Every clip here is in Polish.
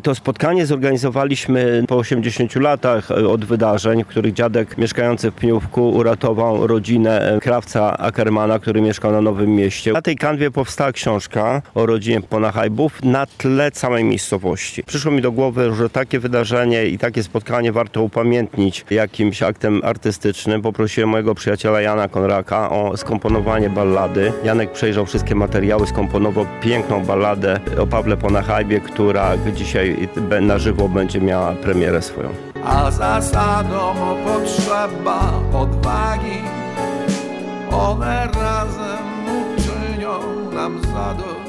To spotkanie zorganizowaliśmy po 80 latach od wydarzeń, w których dziadek mieszkający w Pniówku uratował rodzinę krawca Ackermana, który mieszkał na Nowym Mieście. Na tej kanwie powstała książka o rodzinie Ponachajbów na tle całej miejscowości. Przyszło mi do głowy, że takie wydarzenie i takie spotkanie warto upamiętnić jakimś aktem artystycznym. Poprosiłem mojego przyjaciela Jana Konraka o skomponowanie ballady. Janek przejrzał wszystkie materiały, skomponował piękną balladę o Pawle Ponachajbie, która dzisiaj na żywo będzie miała premierę swoją. A zasadą potrzeba odwagi, one razem uczynią nam zadość.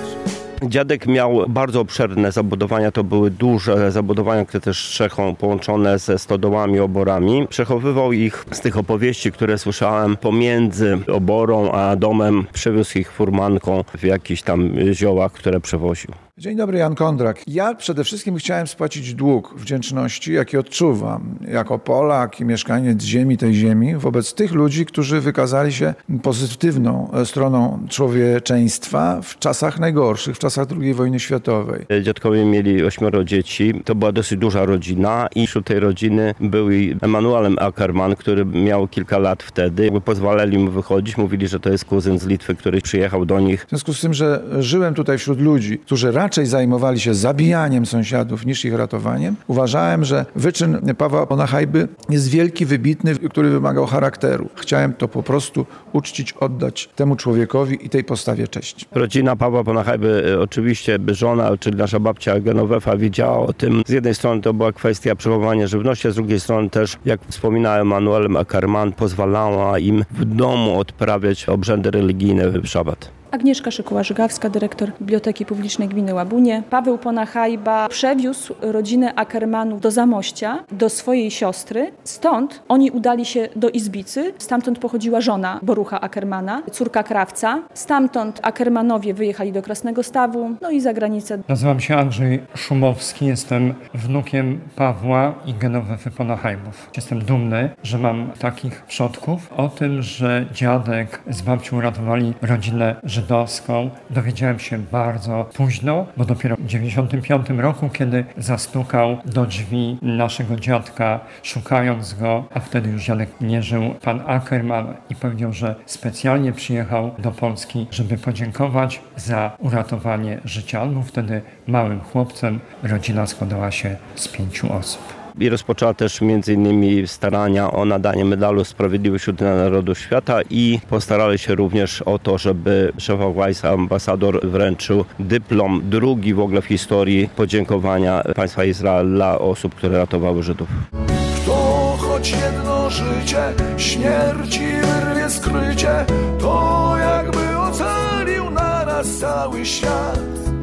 Dziadek miał bardzo obszerne zabudowania, to były duże zabudowania, które też strzechą połączone ze stodołami, oborami. Przechowywał ich z tych opowieści, które słyszałem pomiędzy oborą a domem. Przewiózł ich furmanką w jakichś tam ziołach, które przewoził. Dzień dobry, Jan Kondrak. Ja przede wszystkim chciałem spłacić dług wdzięczności, jaki odczuwam jako Polak i mieszkaniec tej ziemi, wobec tych ludzi, którzy wykazali się pozytywną stroną człowieczeństwa w czasach najgorszych, w czasach II wojny światowej. Dziadkowie mieli 8 dzieci, to była dosyć duża rodzina i wśród tej rodziny był i Emanuel Ackerman, który miał kilka lat wtedy. Pozwalali mu wychodzić, mówili, że to jest kuzyn z Litwy, który przyjechał do nich. W związku z tym, że żyłem tutaj wśród ludzi, którzy raczej zajmowali się zabijaniem sąsiadów niż ich ratowaniem, uważałem, że wyczyn Pawła Ponachajby jest wielki, wybitny, który wymagał charakteru. Chciałem to po prostu uczcić, oddać temu człowiekowi i tej postawie cześć. Rodzina Pawła Ponachajby, oczywiście żona, czyli nasza babcia Genovefa wiedziała o tym. Z jednej strony to była kwestia przechowywania żywności, a z drugiej strony też, jak wspominałem, Emanuel Ackerman pozwalała im w domu odprawiać obrzędy religijne w szabat. Agnieszka Szykuła-Żygawska, dyrektor Biblioteki Publicznej Gminy Łabunie. Paweł Ponachajba przewiózł rodzinę Ackermanów do Zamościa, do swojej siostry. Stąd oni udali się do Izbicy. Stamtąd pochodziła żona Borucha Ackermana, córka krawca. Stamtąd Ackermanowie wyjechali do Krasnego Stawu, no i za granicę. Nazywam się Andrzej Szumowski, jestem wnukiem Pawła i Genowefy Ponachajbów. Jestem dumny, że mam takich przodków. O tym, że dziadek z babcią uratowali rodzinę żydowską, dowiedziałem się bardzo późno, bo dopiero w 1995 roku, kiedy zastukał do drzwi naszego dziadka, szukając go, a wtedy już dziadek nie żył, pan Ackerman, i powiedział, że specjalnie przyjechał do Polski, żeby podziękować za uratowanie życia. On był wtedy małym chłopcem, rodzina składała się z 5 osób. I rozpoczęła też m.in. starania o nadanie medalu Sprawiedliwość dla Narodów Świata i postarali się również o to, żeby szefa Weissa, ambasador, wręczył dyplom, drugi w ogóle w historii podziękowania państwa Izrael dla osób, które ratowały Żydów. Kto choć jedno życie śmierci wyrwie skrycie, to jakby ocalił naraz cały świat.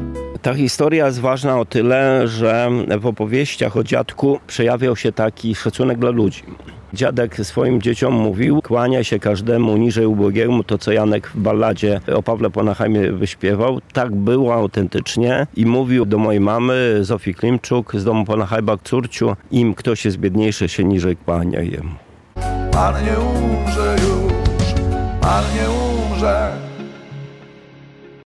Ta historia jest ważna o tyle, że w opowieściach o dziadku przejawiał się taki szacunek dla ludzi. Dziadek swoim dzieciom mówił: kłania się każdemu niżej ubogiemu, to co Janek w balladzie o Pawle Ponachajbie wyśpiewał. Tak było autentycznie i mówił do mojej mamy, Zofii Klimczuk, z domu Ponachajba: córciu, im ktoś jest biedniejszy, się niżej kłania jemu. Pan nie umrze już, Pan nie umrze.